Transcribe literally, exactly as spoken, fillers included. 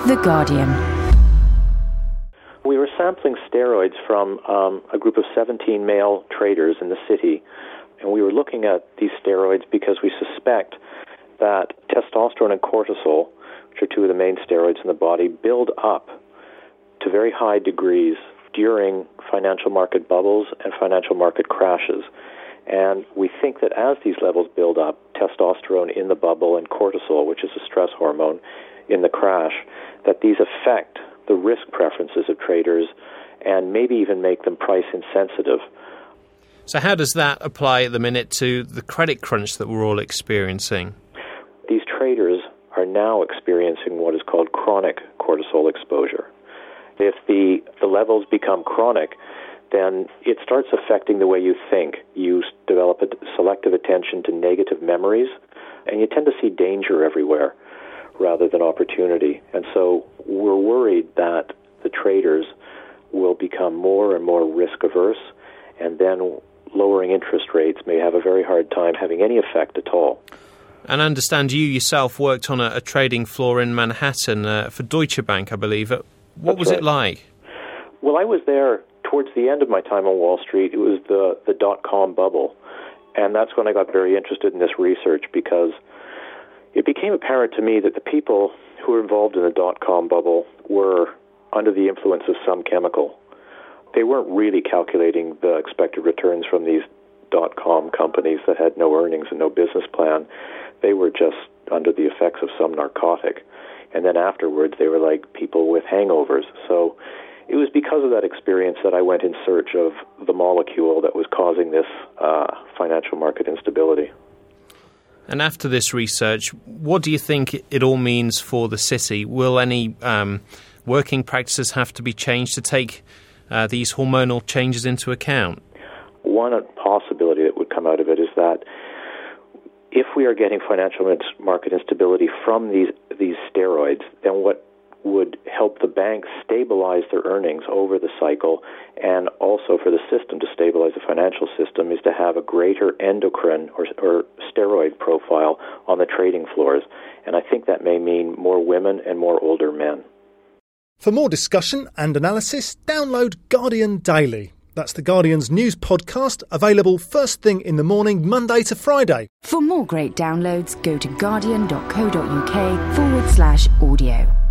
The Guardian. We were sampling steroids from um, a group of seventeen male traders in the city, and we were looking at these steroids because we suspect that testosterone and cortisol, which are two of the main steroids in the body, build up to very high degrees during financial market bubbles and financial market crashes. And we think that as these levels build up, testosterone in the bubble and cortisol, which is a stress hormone, in the crash, that these affect the risk preferences of traders and maybe even make them price insensitive. So how does that apply at the minute to the credit crunch that we're all experiencing? These traders are now experiencing what is called chronic cortisol exposure. If the, the levels become chronic, then it starts affecting the way you think. You develop a selective attention to negative memories, and you tend to see danger everywhere rather than opportunity. And so we're worried that the traders will become more and more risk-averse, and then lowering interest rates may have a very hard time having any effect at all. And I understand you yourself worked on a, a trading floor in Manhattan uh, for Deutsche Bank, I believe. What That's was right. it like? Well, I was there towards the end of my time on Wall Street. It was the, the dot-com bubble, and that's when I got very interested in this research, because it became apparent to me that the people who were involved in the dot-com bubble were under the influence of some chemical. They weren't really calculating the expected returns from these dot-com companies that had no earnings and no business plan. They were just under the effects of some narcotic. And then afterwards, they were like people with hangovers. So it was because of that experience that I went in search of the molecule that was causing this uh, financial market instability. And after this research, what do you think it all means for the city? Will any um, working practices have to be changed to take uh, these hormonal changes into account? One possibility that would come out of it is that if we are getting financial market instability from these these steroids, then what would help the banks stabilize their earnings over the cycle, and also for the system to stabilize the financial system, is to have a greater endocrine or, or steroid profile on the trading floors. And I think that may mean more women and more older men. For more discussion and analysis, download Guardian Daily. That's the Guardian's news podcast, available first thing in the morning, Monday to Friday. For more great downloads, go to guardian.co.uk forward slash audio.